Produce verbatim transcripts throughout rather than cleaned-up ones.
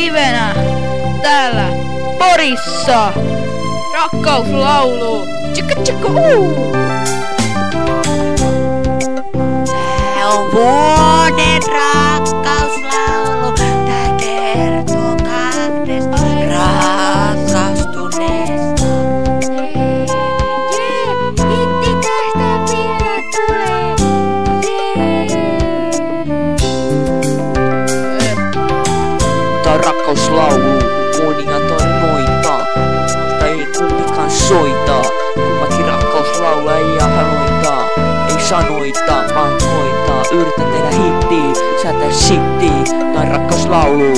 livenä täällä Porissa. Rakkauslaulu. Tsikka tsikka uu. Tää on vuoden rakkauslaulu. Tää kertoo kahdesta rakastuneesta. Hitti tästä vielä tulee. Tää on rakkauslaulu. Monia tarinoita, mutta ei kumpikaan soita. Kummakin rakkauslaulaa ei haloita. Ei sanoita, vaan koita. Yritä tehdä hittiä, sä teet shittiä. Tää on rakkauslaulu.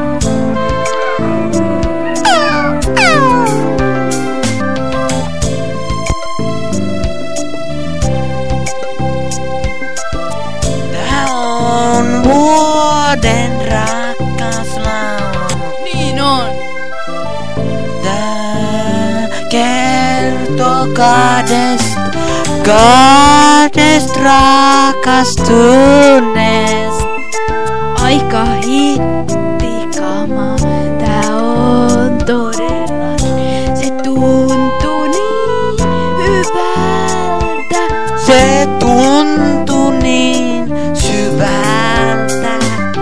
Tää on vuoden rakkauslaulu. Niin on. Tää kertoo kahdesta, kahdesta rakastuneesta. Aika hittikama. Tää on todellakin. Se tuntuu niin hyvältä. Se tuntuu niin syvältä.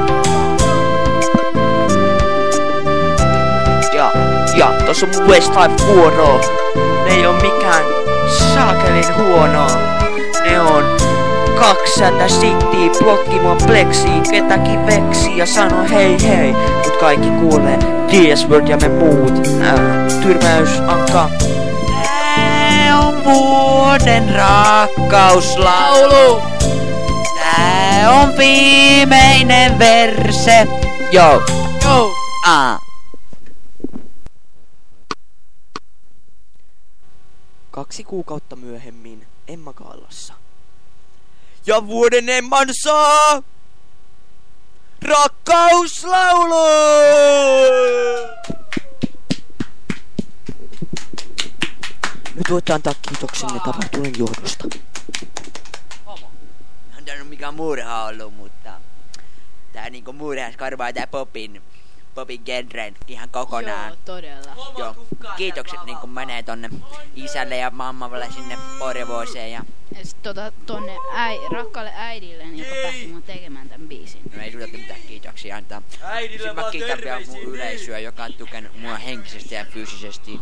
Ja, ja tossa on mun Westlife-vuoro. Ne ei oo mikään saakelin huono. Ne on kaksisataa sittiä, blokki mua pleksii, ketäkin veksii ja sano hei hei. Mut kaikki kuulee D S World ja me muut. Ää, tyrmäys anka. Tää on vuoden rakkauslaulu. Tää on viimeinen verse. Joo. Joo. Ah. Kaksi kuukautta myöhemmin Emma Gaalassa. Ja vuoden Emman saa rakkauslaulu! Nyt voitte antaa kiitoksenne tapahtuneen johdosta. On tää mikään murha ollut, mutta tää niinku murhas korvaa tää popin, popin genren ihan kokonaan. Joo, todella. Joo. Kiitokset niinku menee tonne isälle ja mammalle sinne Porvooseen ja Ja sit tota tonne äi, rakkaalle äidille, joka päätti mun tekemään tän biisin. no ei sulta mitään kiitoksia antaa. Sitten mä kiitän vielä mun yleisöä, joka on tukenut mua henkisesti ja fyysisesti.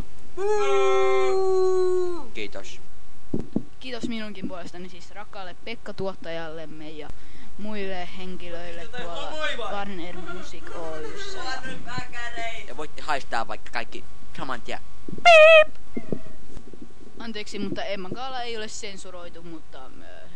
Kiitos. Kiitos minunkin puolestani siis rakkaalle Pekka tuottajallemme ja muille henkilöille tuolla Warner Music Oy:ssä. Ja voitte haistaa vaikka kaikki saman tien. Anteeksi, mutta Emma Gaala ei ole sensuroitu, mutta ö,